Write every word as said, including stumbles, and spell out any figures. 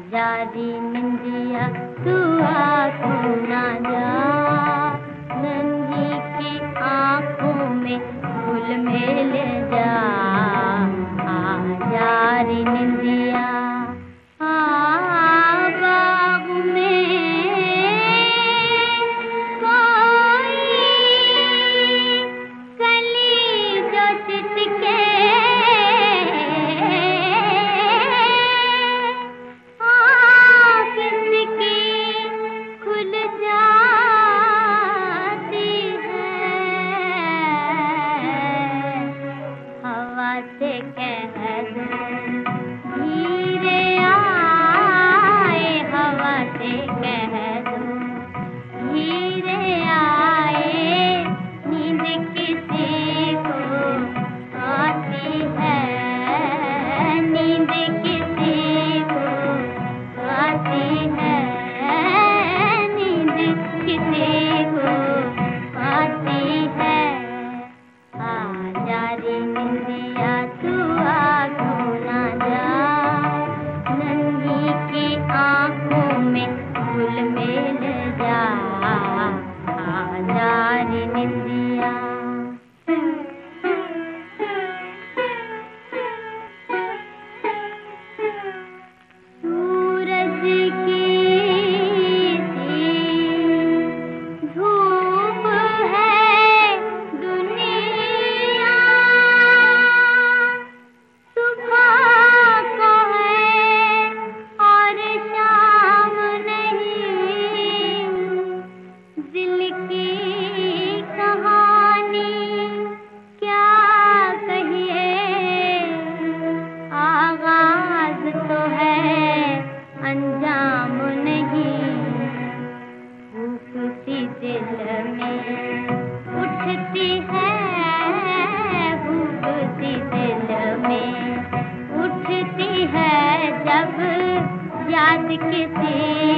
जारी निंदिया तू आँखों ना जा, नन्ही की आँखों में घुल मिल जा। आ जारी निंदिया से कह दो धीरे आए, हवा से कह दो धीरे आए, नींद किसी को आती है, नींद किसी को आती है, नींद किसी को आती है। आ जारी निंदिया तू आँखों ना जा, नन्ही की आँखों में घुल मिल जा। आ जारी निंदिया सूरज की धूप है दुनिया, सुबह को है और शाम नहीं, दिल की कहानी क्या कहिए, आगाज तो है अंजाम नहीं। भूख सी दिल में उठती है, भूख सी दिल में उठती है, जब याद किसी